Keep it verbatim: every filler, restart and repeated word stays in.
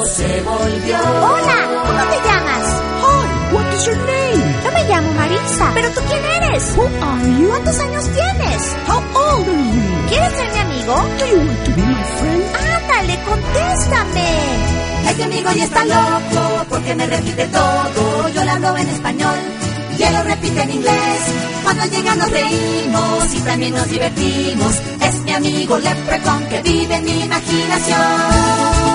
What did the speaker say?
loco se volvió. Hola, ¿cómo te llamas? Hi, what is your name? Yo me llamo Marisa. ¿Pero tú quién eres? Who are you? ¿Cuántos años tienes? How old are you? ¿Quieres ser mi amigo? Do you want to be my friend? Ándale, contéstame. Este amigo ya está loco porque me repite todo. Yo le hablo en español y él lo repite en inglés. Cuando llega nos reímos y también nos divertimos. Es mi amigo Leprechaun que vive en mi imaginación.